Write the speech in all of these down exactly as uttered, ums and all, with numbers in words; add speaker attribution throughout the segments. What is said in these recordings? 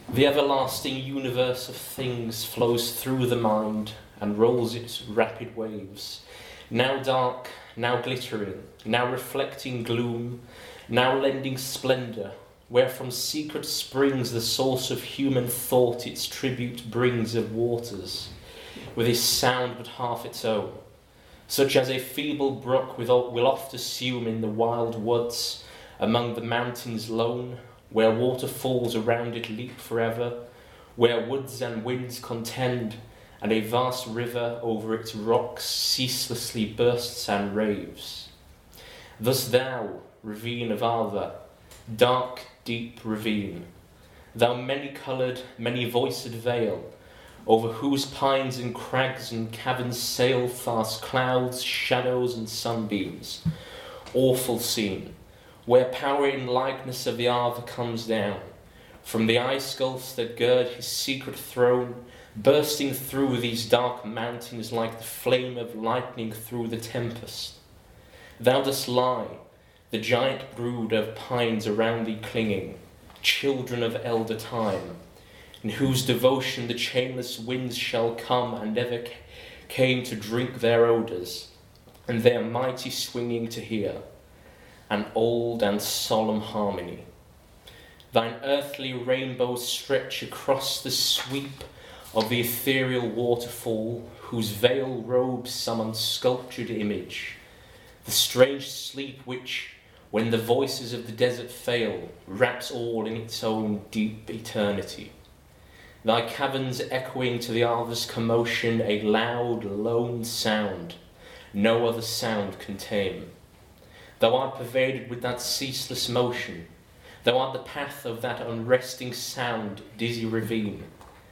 Speaker 1: The everlasting universe of things flows through the mind and rolls its rapid waves, now dark, now glittering, now reflecting gloom, now lending splendour, where from secret springs the source of human thought its tribute brings of waters, with his sound but half its own, such as a feeble brook will oft assume in the wild woods, among the mountains lone, where waterfalls around it leap forever, where woods and winds contend, and a vast river over its rocks ceaselessly bursts and raves. Thus thou, ravine of Arva, dark, deep ravine, thou many-coloured, many-voiced vale, over whose pines and crags and caverns sail fast clouds, shadows, and sunbeams, awful scene, where power in likeness of the Arva comes down, from the ice gulfs that gird his secret throne, bursting through these dark mountains like the flame of lightning through the tempest. Thou dost lie, the giant brood of pines around thee clinging, children of elder time, in whose devotion the chainless winds shall come and ever came to drink their odours, and their mighty swinging to hear, an old and solemn harmony. Thine earthly rainbows stretch across the sweep of the ethereal waterfall, whose veil robes some unsculptured image, the strange sleep which, when the voices of the desert fail, wraps all in its own deep eternity. Thy caverns echoing to the Arva's commotion a loud, lone sound, no other sound can tame. Thou art pervaded with that ceaseless motion, thou art the path of that unresting sound, dizzy ravine.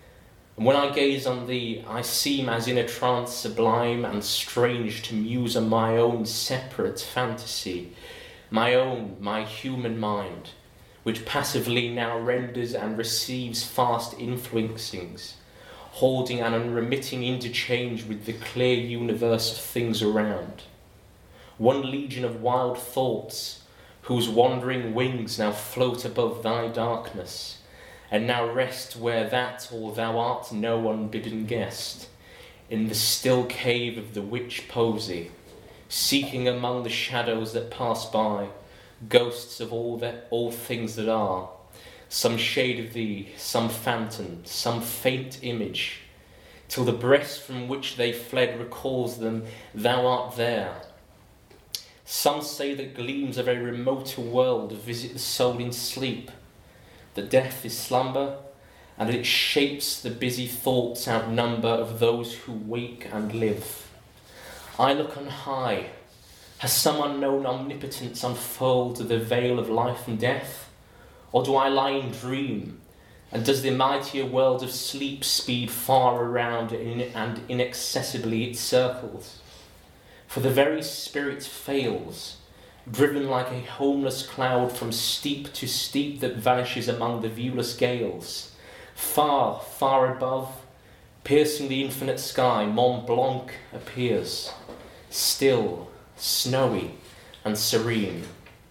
Speaker 1: And when I gaze on thee, I seem as in a trance sublime and strange to muse on my own separate fantasy, my own, my human mind, which passively now renders and receives fast influencings, holding an unremitting interchange with the clear universe of things around. One legion of wild thoughts, whose wandering wings now float above thy darkness, and now rest where that or thou art no unbidden guest, in the still cave of the witch Poesy, seeking among the shadows that pass by, ghosts of all that all things that are, some shade of thee, some phantom, some faint image, till the breast from which they fled recalls them, thou art there. Some say that gleams of a remoter world visit the soul in sleep, that death is slumber, and that its shapes the busy thoughts outnumber of those who wake and live. I look on high. Has some unknown omnipotence unfolded the veil of life and death? Or do I lie in dream, and does the mightier world of sleep speed far around and inaccessibly it circles? For the very spirit fails, driven like a homeless cloud from steep to steep that vanishes among the viewless gales. Far, far above, piercing the infinite sky, Mont Blanc appears, still, snowy, and serene.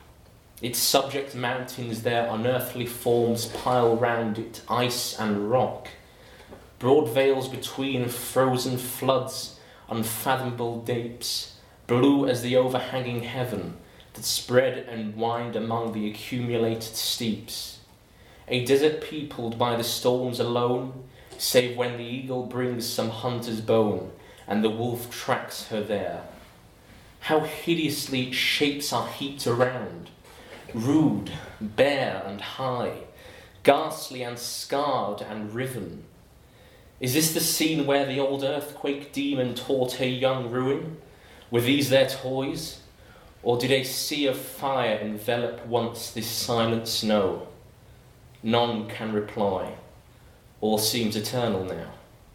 Speaker 1: Its subject mountains their unearthly forms pile round it, ice and rock. Broad vales between, frozen floods, unfathomable deeps, blue as the overhanging heaven that spread and wind among the accumulated steeps. A desert peopled by the storms alone, save when the eagle brings some hunter's bone and the wolf tracks her there. How hideously its shapes are heaped around, rude, bare and high, ghastly and scarred and riven. Is this the scene where the old earthquake demon taught her young ruin? Were these their toys? Or did a sea of fire envelop once this silent snow? None can reply. All seems eternal now.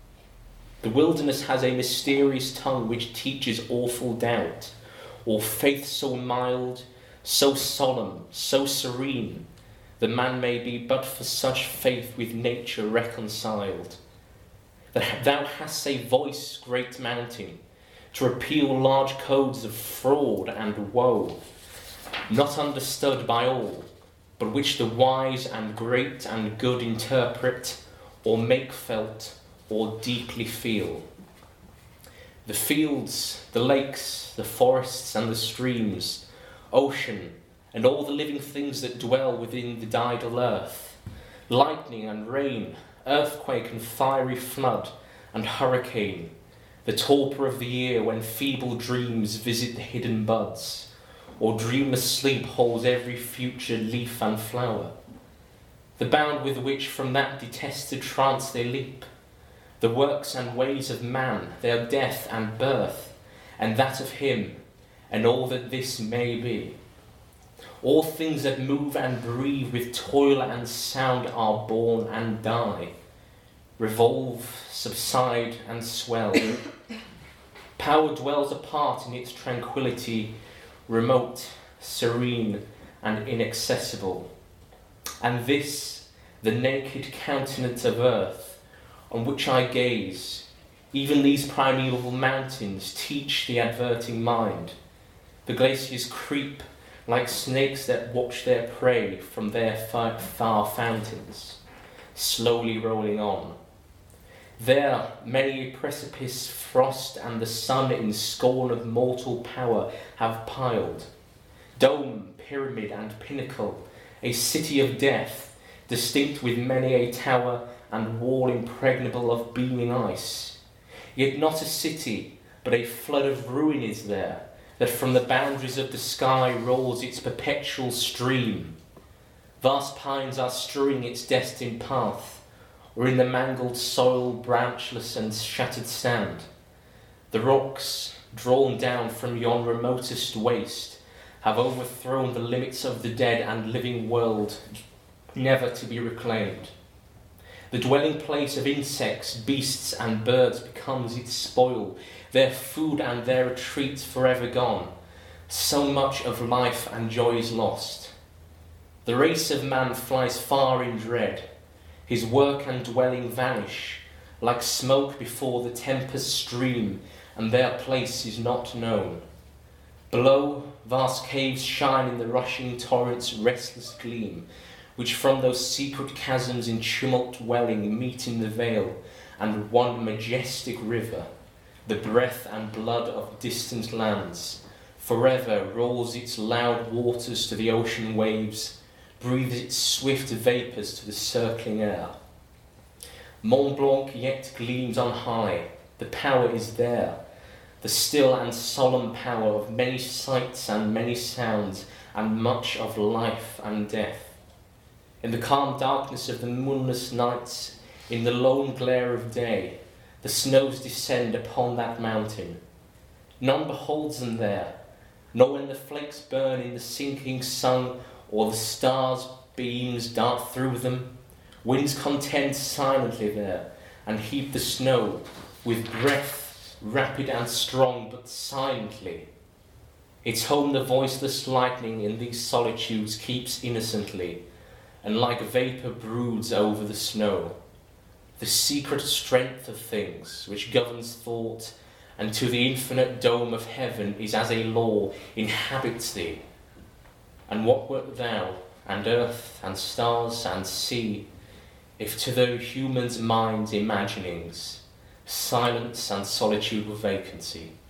Speaker 1: The wilderness has a mysterious tongue which teaches awful doubt, or faith so mild, so solemn, so serene, that man may be but for such faith with nature reconciled. That thou hast a voice, great mountain, to repeal large codes of fraud and woe, not understood by all, but which the wise and great and good interpret, or make felt, or deeply feel. The fields, the lakes, the forests and the streams, ocean, and all the living things that dwell within the tidal earth, lightning and rain, earthquake and fiery flood and hurricane, the torpor of the year when feeble dreams visit the hidden buds, or dreamless sleep holds every future leaf and flower, the bound with which from that detested trance they leap, the works and ways of man, their death and birth, and that of him, and all that this may be. All things that move and breathe with toil and sound are born and die, revolve, subside and swell. Power dwells apart in its tranquility, remote, serene and inaccessible. And this, the naked countenance of earth, on which I gaze, even these primeval mountains teach the adverting mind. The glaciers creep like snakes that watch their prey from their far, far fountains, slowly rolling on. There many a precipice frost and the sun in scorn of mortal power have piled. Dome, pyramid and pinnacle, a city of death, distinct with many a tower and wall impregnable of beaming ice. Yet not a city, but a flood of ruin is there, that from the boundaries of the sky rolls its perpetual stream. Vast pines are strewing its destined path, or in the mangled soil branchless and shattered stand. The rocks, drawn down from yon remotest waste, have overthrown the limits of the dead and living world, never to be reclaimed. The dwelling place of insects, beasts and birds becomes its spoil, their food and their retreats forever gone. So much of life and joy is lost. The race of man flies far in dread. His work and dwelling vanish, like smoke before the tempest stream, and their place is not known. Below, vast caves shine in the rushing torrent's restless gleam, which from those secret chasms in tumult welling meet in the vale, and one majestic river, the breath and blood of distant lands, forever rolls its loud waters to the ocean waves, breathes its swift vapours to the circling air. Mont Blanc yet gleams on high, the power is there, the still and solemn power of many sights and many sounds, and much of life and death. In the calm darkness of the moonless nights, in the lone glare of day, the snows descend upon that mountain. None beholds them there, nor when the flakes burn in the sinking sun, or the stars' beams dart through them. Winds contend silently there, and heap the snow with breath rapid and strong, but silently. Its home the voiceless lightning in these solitudes keeps innocently, and like vapour broods over the snow. The secret strength of things which governs thought, and to the infinite dome of heaven is as a law, inhabits thee. And what wert thou, and earth, and stars, and sea, if to the human's mind's imaginings silence and solitude were vacancy?